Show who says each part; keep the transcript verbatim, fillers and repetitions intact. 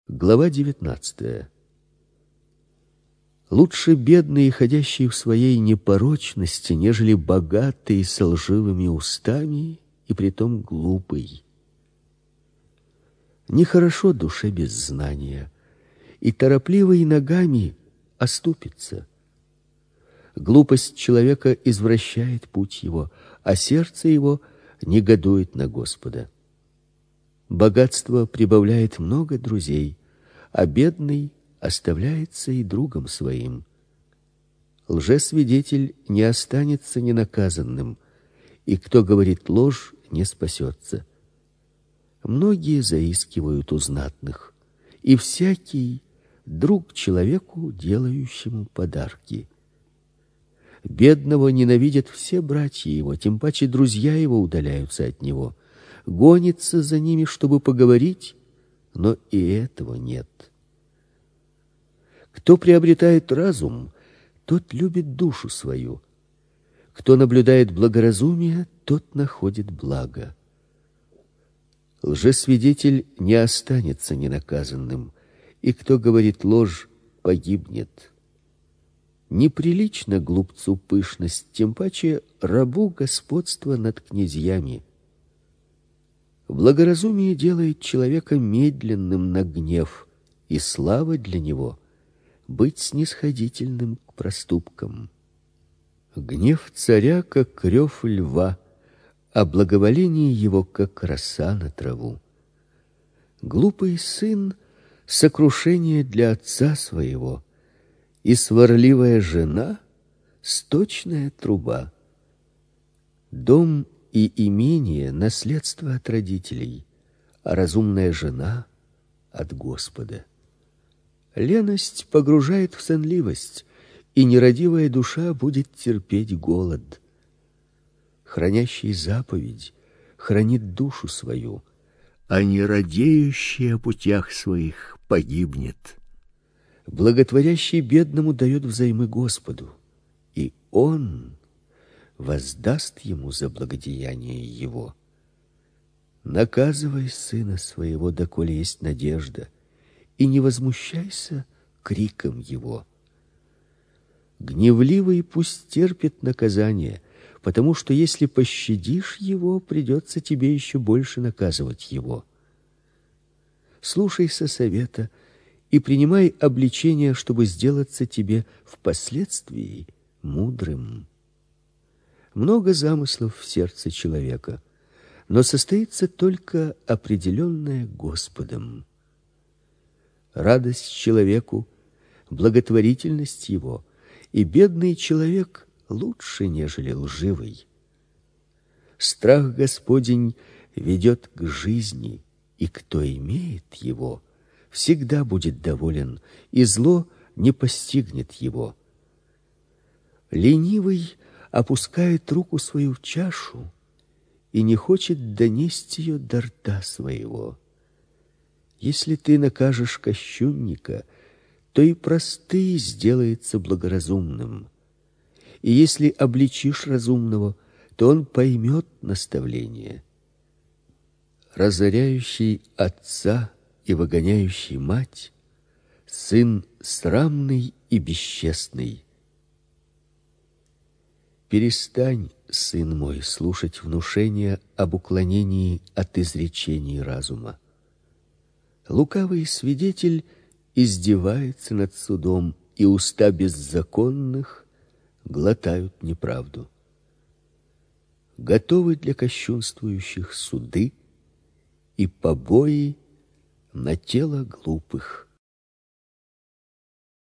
Speaker 1: Глава девятнадцатая. Лучше бедный, ходящий в своей непорочности, нежели богатый со лживыми устами и притом глупый. Нехорошо душе без знания, и торопливый ногами оступится. Глупость человека извращает путь его, а сердце его негодует на Господа. Богатство прибавляет много друзей, а бедный оставляется и другом своим. Лжесвидетель не останется ненаказанным, и кто говорит ложь, не спасется. Многие заискивают у знатных, и всякий друг человеку, делающему подарки. Бедного ненавидят все братья его, тем паче друзья его удаляются от него. Гонится за ними, чтобы поговорить, но и этого нет. Кто приобретает разум, тот любит душу свою. Кто наблюдает благоразумие, тот находит благо. Лжесвидетель не останется ненаказанным, и кто говорит ложь, погибнет. Неприлично глупцу пышность, тем паче рабу господство над князьями. Благоразумие делает человека медленным на гнев, и слава для него — быть снисходительным к проступкам. Гнев царя, как рев льва, а благоволение его, как роса на траву. Глупый сын — сокрушение для отца своего, и сварливая жена — сточная труба. Дом и имение — наследство от родителей, а разумная жена — от Господа. Леность погружает в сонливость, и нерадивая душа будет терпеть голод. Хранящий заповедь хранит душу свою, а нерадеющий о путях своих погибнет. Благотворящий бедному дает взаймы Господу, и Он воздаст ему за благодеяние его. Наказывай сына своего, доколе есть надежда, и не возмущайся криком его. Гневливый пусть терпит наказание, потому что если пощадишь его, придется тебе еще больше наказывать его. Слушайся совета и принимай обличение, чтобы сделаться тебе впоследствии мудрым. Много замыслов в сердце человека, но состоится только определенное Господом. Радость человеку, благотворительность его, и бедный человек лучше, нежели лживый. Страх Господень ведет к жизни, и кто имеет его, всегда будет доволен, и зло не постигнет его. Ленивый опускает руку свою в чашу и не хочет донести ее до рта своего. Если ты накажешь кощунника, то и простый сделается благоразумным. И если обличишь разумного, то он поймет наставление. Разоряющий отца и выгоняющий мать — сын срамный и бесчестный. Перестань, сын мой, слушать внушения об уклонении от изречений разума. Лукавый свидетель издевается над судом, и уста беззаконных глотают неправду. Готовы для кощунствующих суды и побои на тело глупых.